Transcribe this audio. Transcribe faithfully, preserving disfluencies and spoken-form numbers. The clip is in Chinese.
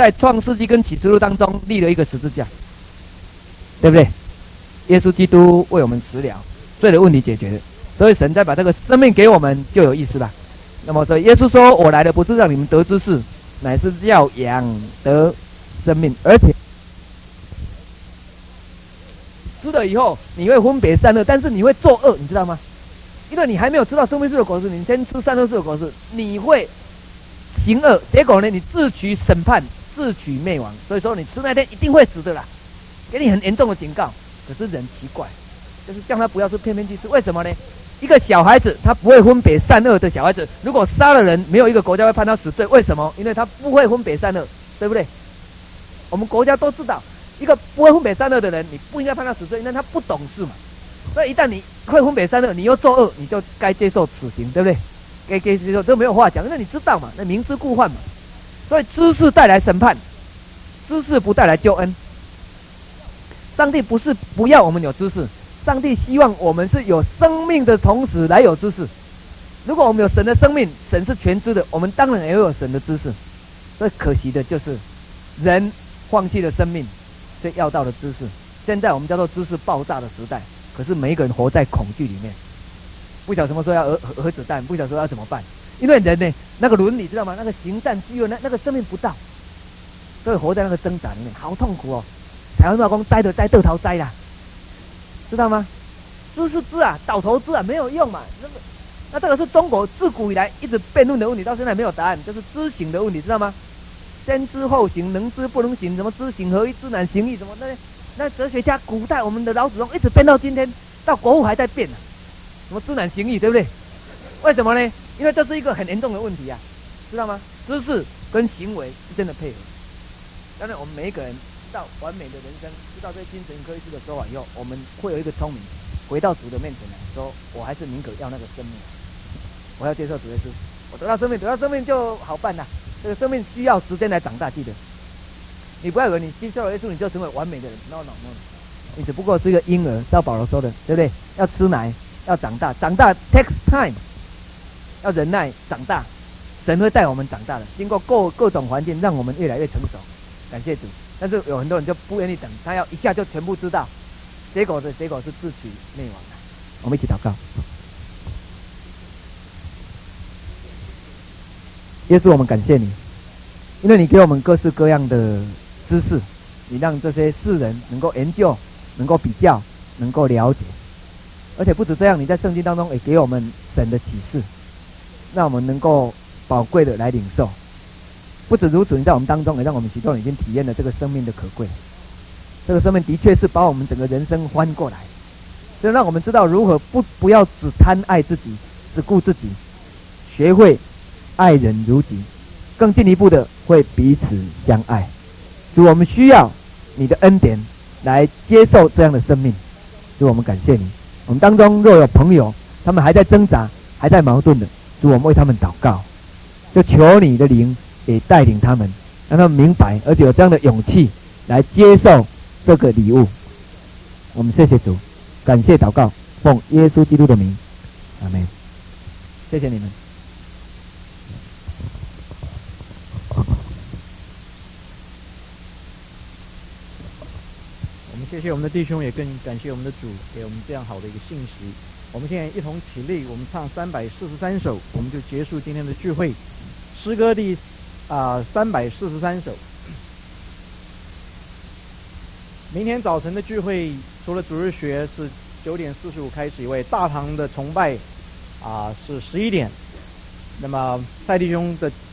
在创世纪跟启示录当中立了一个十字架，对不对？耶稣基督为我们死了，罪的问题解决了，所以神再把这个生命给我们就有意思了。那么所以耶稣说，我来的不是让你们得知识，乃是要养得生命，而且吃了以后你会分别善恶，但是你会作恶，你知道吗？因为你还没有吃到生命树的果实，你先吃善恶树的果实，你会行恶，结果呢，你自取审判，自取灭亡。所以说你吃那天一定会死的啦，给你很严重的警告。可是人奇怪，就是叫他不要吃，偏偏去吃，为什么呢？一个小孩子他不会分别善恶的小孩子，如果杀了人，没有一个国家会判他死罪，为什么？因为他不会分别善恶，对不对？我们国家都知道，一个不会分别善恶的人，你不应该判他死罪，因为他不懂事嘛。所以一旦你会分别善恶，你又作恶，你就该接受死刑，对不对？该该接受，这没有话讲，因为你知道嘛，那明知故犯嘛。所以知识带来审判，知识不带来救恩。上帝不是不要我们有知识，上帝希望我们是有生命的同时来有知识。如果我们有神的生命，神是全知的，我们当然也有神的知识。所以可惜的就是人放弃了生命，所以要到了知识。现在我们叫做知识爆炸的时代，可是每一个人活在恐惧里面，不晓得什么时候要核核子弹，不晓得说要怎么办。因为人呢，那个伦理知道吗？那个行善积恶，那那个生命不到，所以活在那个挣扎里面，好痛苦哦。台湾老公栽的栽豆桃栽啦，知道吗？知是知啊，倒头知啊，没有用嘛。那个，那这个是中国自古以来一直辩论的问题，到现在没有答案，就是知行的问题，知道吗？先知后行，能知不能行，什么知行合一，知难行易，什么那那哲学家古代我们的老祖宗一直辩到今天，到国父还在辩呢、啊，什么知难行易，对不对？为什么呢？因为这是一个很严重的问题啊，知道吗？知识跟行为之间的配合。当然，我们每一个人到完美的人生，知道这些精神科医师的说法以后，我们会有一个聪明，回到主的面前来说，我还是宁可要那个生命，我要接受主耶稣，我得到生命，得到生命就好办啦。这个生命需要时间来长大，记得，你不要以为你接受了耶稣你就成为完美的人 ，no no no， 你只不过是一个婴儿，照保罗说的，对不对？要吃奶，要长大，长大 takes time， 要忍耐长大，神会带我们长大的，经过各各种环境，让我们越来越成熟，感谢主。但是有很多人就不愿意等，他要一下就全部知道，结果的结果是自取灭亡的。我们一起祷告。耶稣，我们感谢你，因为你给我们各式各样的知识，你让这些世人能够研究，能够比较，能够了解，而且不止这样，你在圣经当中也给我们神的启示，让我们能够宝贵的来领受。不止如此，你在我们当中也让我们许多人已经体验了这个生命的可贵。这个生命的确是把我们整个人生翻过来，所以让我们知道如何不不要只贪爱自己，只顾自己，学会爱人如己，更进一步的会彼此相爱。主，我们需要你的恩典来接受这样的生命。主，我们感谢你。我们当中若有朋友他们还在挣扎，还在矛盾的，主，我们为他们祷告，就求你的灵也带领他们，让他们明白，而且有这样的勇气来接受这个礼物。我们谢谢主，感谢祷告，奉耶稣基督的名，阿们。谢谢你们。 我们谢谢我们的弟兄，也更感谢我们的主给我们这样好的一个信息。我们现在一同起立，我们唱三百四十三首，我们就结束今天的聚会。诗歌第啊三百四十三首。明天早晨的聚会，除了主日学是九点四十五开始以外，大堂的崇拜啊是十一点。那么蔡弟兄的